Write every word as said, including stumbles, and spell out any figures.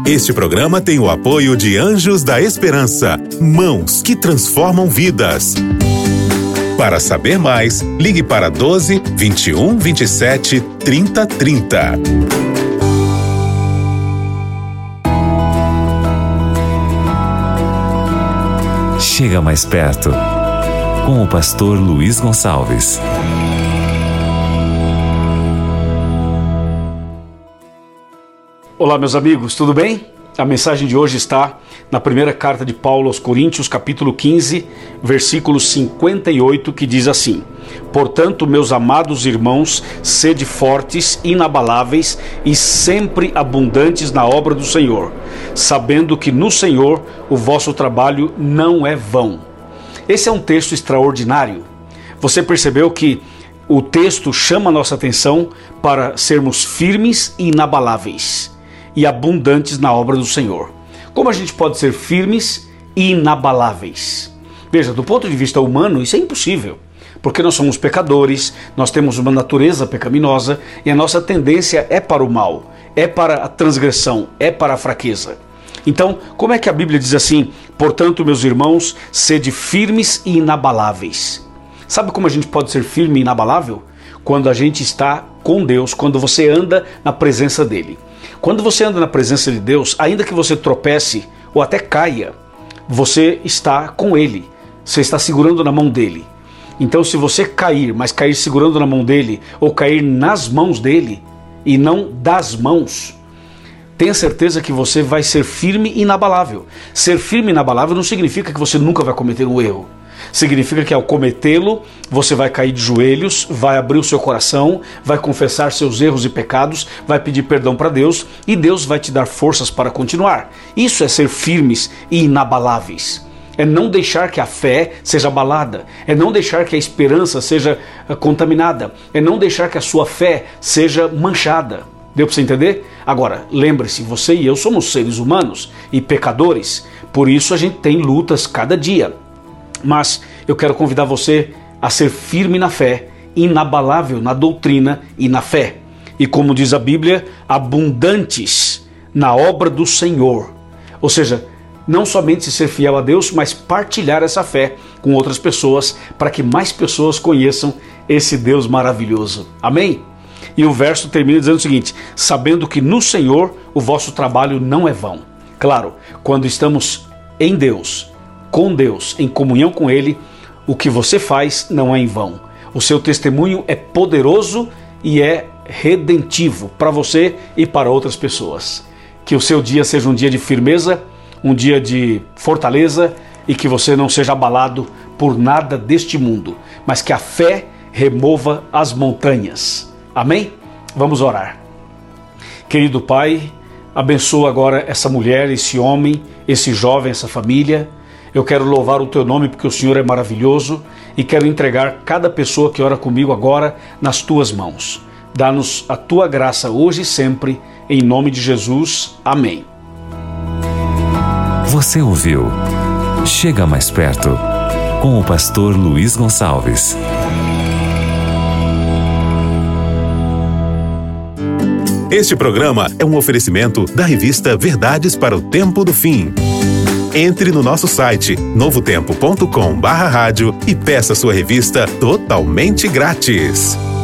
Este programa tem o apoio de Anjos da Esperança, mãos que transformam vidas. Para saber mais, ligue para doze, vinte e um, vinte e sete, trinta, trinta. Chega mais perto, com o pastor Luiz Gonçalves. Olá, meus amigos, tudo bem? A mensagem de hoje está na primeira carta de Paulo aos Coríntios, capítulo quinze, versículo cinquenta e oito, que diz assim: Portanto, meus amados irmãos, sede fortes, inabaláveis e sempre abundantes na obra do Senhor, sabendo que no Senhor o vosso trabalho não é vão. Esse é um texto extraordinário. Você percebeu que o texto chama a nossa atenção para sermos firmes e inabaláveis e abundantes na obra do Senhor. Como a gente pode ser firmes e inabaláveis? Veja, do ponto de vista humano, isso é impossível, porque nós somos pecadores, nós temos uma natureza pecaminosa e a nossa tendência é para o mal, é para a transgressão, é para a fraqueza. Então, como é que a Bíblia diz assim: portanto, meus irmãos, sede firmes e inabaláveis? Sabe como a gente pode ser firme e inabalável? Quando a gente está com Deus, quando você anda na presença dele. Quando você anda na presença de Deus, ainda que você tropece ou até caia, você está com ele, você está segurando na mão dele. Então, se você cair, mas cair segurando na mão dele, ou cair nas mãos dele e não das mãos, tenha certeza que você vai ser firme e inabalável. Ser firme e inabalável não significa que você nunca vai cometer um erro. Significa que ao cometê-lo, você vai cair de joelhos, vai abrir o seu coração, vai confessar seus erros e pecados, vai pedir perdão para Deus e Deus vai te dar forças para continuar. Isso é ser firmes e inabaláveis. É não deixar que a fé seja abalada, é não deixar que a esperança seja contaminada, é não deixar que a sua fé seja manchada. Deu para você entender? Agora, lembre-se, você e eu somos seres humanos e pecadores, por isso a gente tem lutas cada dia. Mas eu quero convidar você a ser firme na fé, inabalável na doutrina e na fé. E como diz a Bíblia, abundantes na obra do Senhor. Ou seja, não somente ser fiel a Deus, mas partilhar essa fé com outras pessoas, para que mais pessoas conheçam esse Deus maravilhoso. Amém? E o verso termina dizendo o seguinte: sabendo que no Senhor o vosso trabalho não é vão. Claro, quando estamos em Deus, com Deus, em comunhão com Ele, o que você faz não é em vão. O seu testemunho é poderoso e é redentivo para você e para outras pessoas. Que o seu dia seja um dia de firmeza, um dia de fortaleza e que você não seja abalado por nada deste mundo, mas que a fé remova as montanhas. Amém? Vamos orar. Querido Pai, abençoa agora essa mulher, esse homem, esse jovem, essa família. Eu quero louvar o Teu nome porque o Senhor é maravilhoso e quero entregar cada pessoa que ora comigo agora nas Tuas mãos. Dá-nos a Tua graça hoje e sempre, em nome de Jesus. Amém. Você ouviu Chega Mais Perto, com o pastor Luiz Gonçalves. Este programa é um oferecimento da revista Verdades para o Tempo do Fim. Entre no nosso site novo tempo ponto com barra rádio e peça sua revista totalmente grátis.